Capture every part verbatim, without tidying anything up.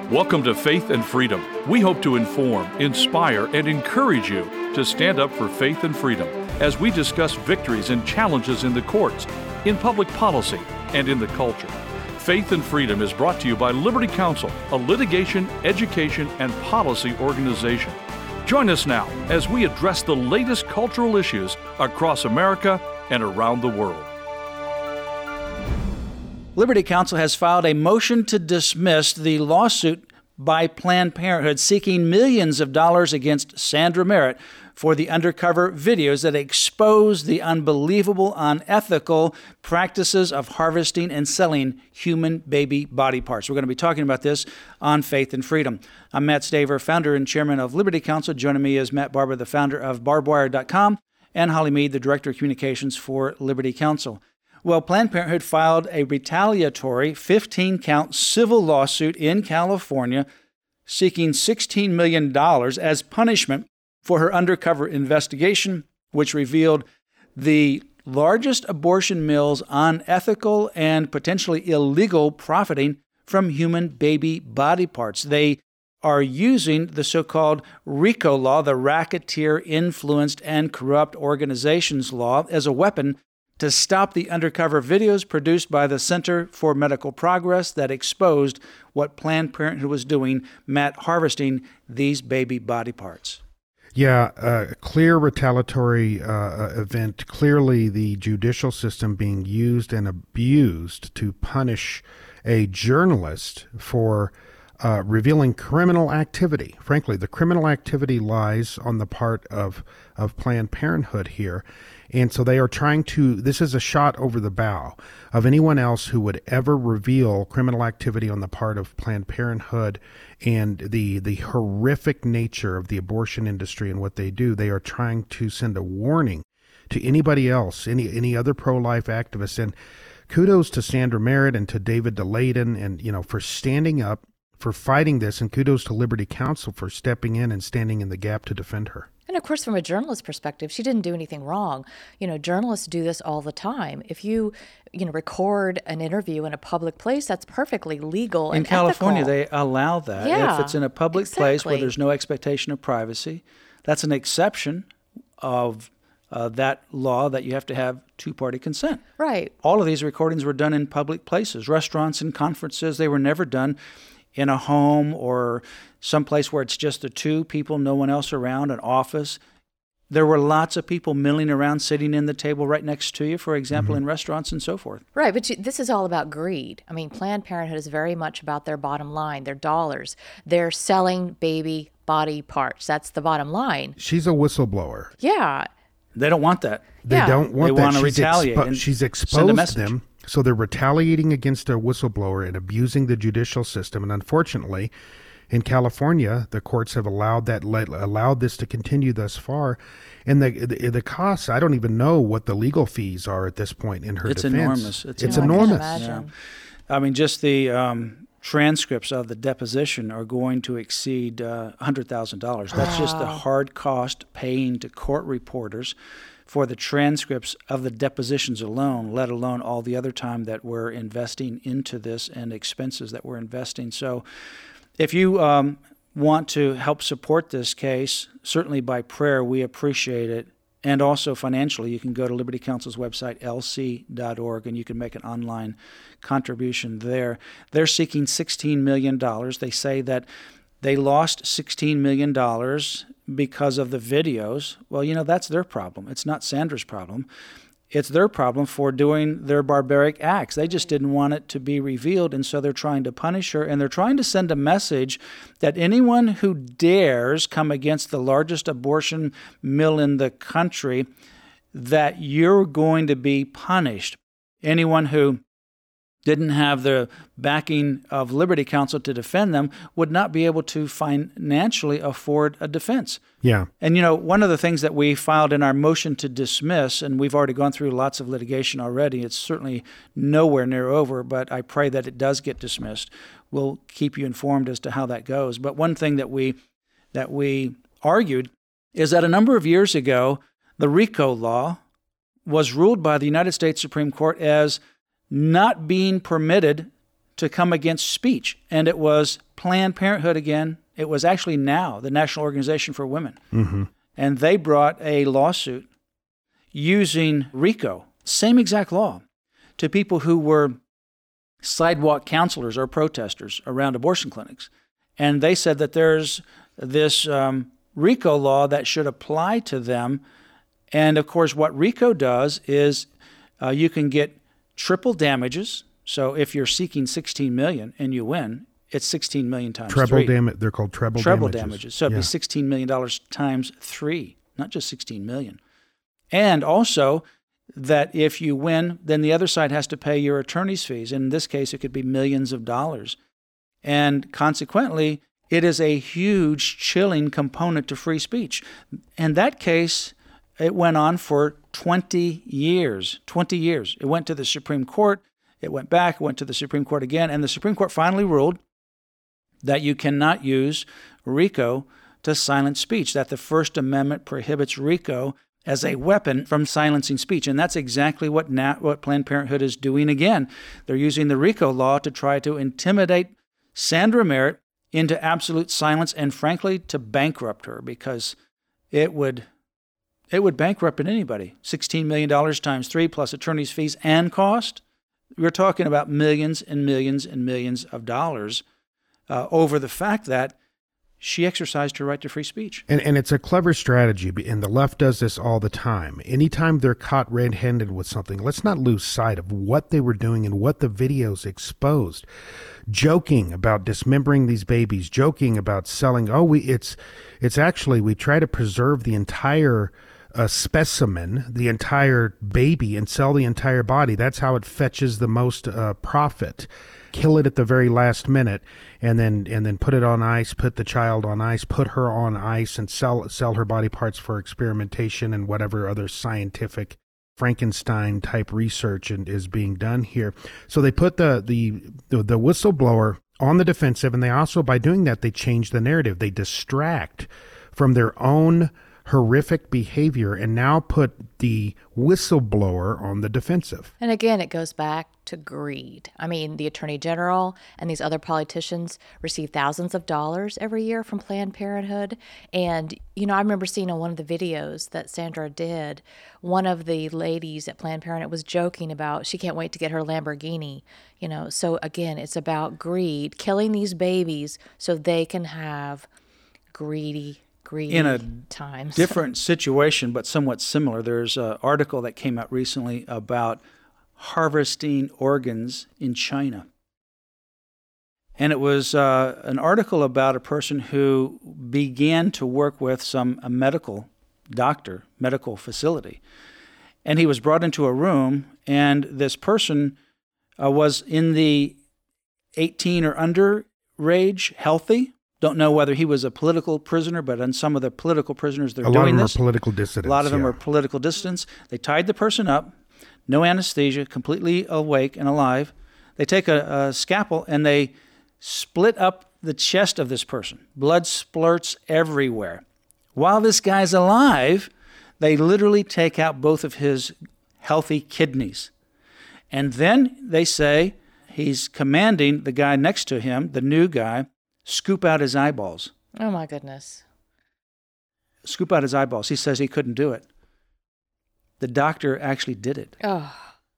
Welcome to Faith and Freedom. We hope to inform, inspire, and encourage you to stand up for faith and freedom as we discuss victories and challenges in the courts, in public policy, and in the culture. Faith and Freedom is brought to you by Liberty Counsel, a litigation, education, and policy organization. Join us now as we address the latest cultural issues across America and around the world. Liberty Counsel has filed a motion to dismiss the lawsuit by Planned Parenthood seeking millions of dollars against Sandra Merritt for the undercover videos that expose the unbelievable, unethical practices of harvesting and selling human baby body parts. We're going to be talking about this on Faith and Freedom. I'm Matt Staver, founder and chairman of Liberty Counsel. Joining me is Matt Barber, the founder of barbed wire dot com, and Holly Mead, the director of communications for Liberty Counsel. Well, Planned Parenthood filed a retaliatory fifteen-count civil lawsuit in California seeking sixteen million dollars as punishment for her undercover investigation, which revealed the largest abortion mill's unethical and potentially illegal profiting from human baby body parts. They are using the so-called RICO law, the Racketeer Influenced and Corrupt Organizations Law, as a weapon to stop the undercover videos produced by the Center for Medical Progress that exposed what Planned Parenthood was doing, Matt, harvesting these baby body parts. Yeah, a clear retaliatory uh, event, clearly the judicial system being used and abused to punish a journalist for uh, revealing criminal activity. Frankly, the criminal activity lies on the part of, of Planned Parenthood here. And so they are trying to, this is a shot over the bow of anyone else who would ever reveal criminal activity on the part of Planned Parenthood and the the horrific nature of the abortion industry and what they do. They are trying to send a warning to anybody else, any any other pro-life activists. And kudos to Sandra Merritt and to David DeLayden and, you know, for standing up, for fighting this, and kudos to Liberty Counsel for stepping in and standing in the gap to defend her. And of course, from a journalist perspective, she didn't do anything wrong. You know, journalists do this all the time. If you, you know, record an interview in a public place, that's perfectly legal and in California, ethical. They allow that. Yeah, if it's in a public exactly. place where there's no expectation of privacy, that's an exception of uh, that law that you have to have two-party consent. Right. All of these recordings were done in public places, restaurants and conferences. They were never done in a home or someplace where it's just the two people, no one else around, an office. There were lots of people milling around, sitting in the table right next to you, for example, mm-hmm. in restaurants and so forth. Right, but you, this is all about greed. I mean, Planned Parenthood is very much about their bottom line, their dollars. They're selling baby body parts. That's the bottom line. She's a whistleblower. Yeah. They don't want that. They yeah. don't want they that. They want to she's retaliate. Expo- and she's exposed send a message. them. So they're retaliating against a whistleblower and abusing the judicial system. And unfortunately, in California, the courts have allowed that let, allowed this to continue thus far. And the, the the costs, I don't even know what the legal fees are at this point in her it's defense. Enormous. It's, it's enormous. enormous. Yeah. I mean, just the um, transcripts of the deposition are going to exceed uh, one hundred thousand dollars. That's wow. just the hard cost paying to court reporters for the transcripts of the depositions alone, let alone all the other time that we're investing into this and expenses that we're investing. So if you um, want to help support this case, certainly by prayer, we appreciate it. And also financially, you can go to Liberty Counsel's website, L C dot org, and you can make an online contribution there. They're seeking sixteen million dollars. They say that they lost sixteen million dollars because of the videos. Well, you know, that's their problem. It's not Sandra's problem. It's their problem for doing their barbaric acts. They just didn't want it to be revealed, and so they're trying to punish her, and they're trying to send a message that anyone who dares come against the largest abortion mill in the country, that you're going to be punished. Anyone who didn't have the backing of Liberty Counsel to defend them would not be able to financially afford a defense. Yeah. And, you know, one of the things that we filed in our motion to dismiss, and we've already gone through lots of litigation already, it's certainly nowhere near over, but I pray that it does get dismissed. We'll keep you informed as to how that goes. But one thing that we that we argued is that a number of years ago, the RICO law was ruled by the United States Supreme Court as not being permitted to come against speech. And it was Planned Parenthood again. It was actually NOW, the National Organization for Women. Mm-hmm. And they brought a lawsuit using RICO, same exact law, to people who were sidewalk counselors or protesters around abortion clinics. And they said that there's this um, RICO law that should apply to them. And of course, what RICO does is uh, you can get triple damages. So if you're seeking sixteen million dollars and you win, it's sixteen million dollars times treble three. Dam- they're called treble, treble damages. damages. So it'd yeah. be sixteen million dollars times three, not just sixteen million dollars. And also that if you win, then the other side has to pay your attorney's fees. In this case, it could be millions of dollars. And consequently, it is a huge chilling component to free speech. In that case, it went on for twenty years. twenty years. It went to the Supreme Court. It went back, went to the Supreme Court again, and the Supreme Court finally ruled that you cannot use RICO to silence speech, that the First Amendment prohibits RICO as a weapon from silencing speech. And that's exactly what Na- what Planned Parenthood is doing again. They're using the RICO law to try to intimidate Sandra Merritt into absolute silence and, frankly, to bankrupt her, because it would it would bankrupt anybody. sixteen million dollars times three plus attorney's fees and cost. We're talking about millions and millions and millions of dollars uh, over the fact that she exercised her right to free speech. And, and it's a clever strategy, and the left does this all the time. Anytime they're caught red-handed with something, let's not lose sight of what they were doing and what the videos exposed. Joking about dismembering these babies, joking about selling. Oh, we it's it's actually, we try to preserve the entire uh, specimen, the entire baby, and sell the entire body. That's how it fetches the most uh, profit. Kill it at the very last minute, and then and then put it on ice, put the child on ice, put her on ice, and sell sell her body parts for experimentation and whatever other scientific Frankenstein type research and is being done here. So they put the, the the the whistleblower on the defensive, and they also, by doing that, they change the narrative. They distract from their own horrific behavior and now put the whistleblower on the defensive. And again, it goes back to greed. I mean, the Attorney General and these other politicians receive thousands of dollars every year from Planned Parenthood. And, you know, I remember seeing on one of the videos that Sandra did, one of the ladies at Planned Parenthood was joking about she can't wait to get her Lamborghini. You know, so again, it's about greed, killing these babies so they can have greedy In a times. different situation, but somewhat similar, there's an article that came out recently about harvesting organs in China. And it was uh, an article about a person who began to work with some a medical doctor, medical facility. And he was brought into a room, and this person uh, was in the eighteen or under range, healthy. Don't know whether he was a political prisoner, but on some of the political prisoners, they're a doing lot of them this. are political dissidents. A lot of them yeah. are political dissidents. They tied the person up, no anesthesia, completely awake and alive. They take a, a scalpel and they split up the chest of this person. Blood splurts everywhere. While this guy's alive, they literally take out both of his healthy kidneys. And then they say he's commanding the guy next to him, the new guy, scoop out his eyeballs. Oh, my goodness. Scoop out his eyeballs. He says he couldn't do it. The doctor actually did it. Oh.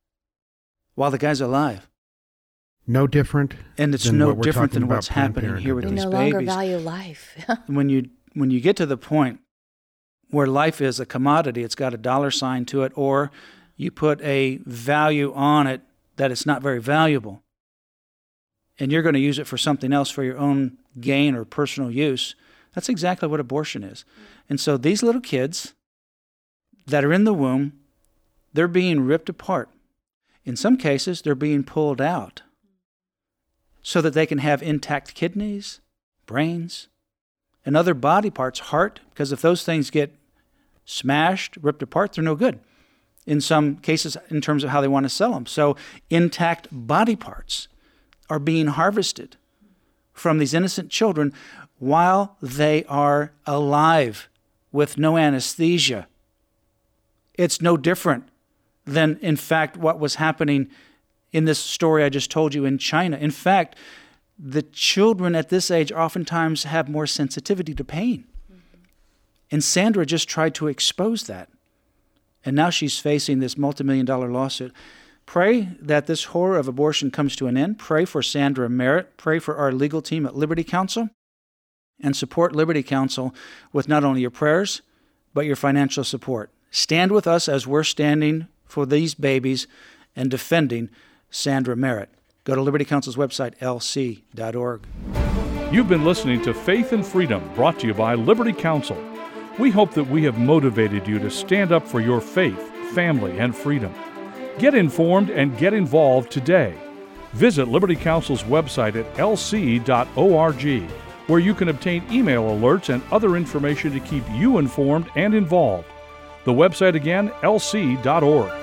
While the guy's alive. No different. And it's than no what we're different talking than about what's Planned happening here with We these no babies. longer value life. when you when you get to the point where life is a commodity, it's got a dollar sign to it, or you put a value on it that it's not very valuable, and you're going to use it for something else for your own gain or personal use, that's exactly what abortion is. And so these little kids that are in the womb, they're being ripped apart. In some cases, they're being pulled out so that they can have intact kidneys, brains, and other body parts, heart, because if those things get smashed, ripped apart, they're no good. In some cases, in terms of how they want to sell them. So intact body parts are being harvested from these innocent children while they are alive with no anesthesia. It's no different than, in fact, what was happening in this story I just told you in China. In fact, the children at this age oftentimes have more sensitivity to pain. Mm-hmm. And Sandra just tried to expose that. And now she's facing this multi-million dollar lawsuit. Pray that this horror of abortion comes to an end. Pray for Sandra Merritt. Pray for our legal team at Liberty Counsel. And support Liberty Counsel with not only your prayers, but your financial support. Stand with us as we're standing for these babies and defending Sandra Merritt. Go to Liberty Counsel's website, L C dot org. You've been listening to Faith and Freedom, brought to you by Liberty Counsel. We hope that we have motivated you to stand up for your faith, family, and freedom. Get informed and get involved today. Visit Liberty Counsel's website at L C dot org, where you can obtain email alerts and other information to keep you informed and involved. The website again, L C dot org.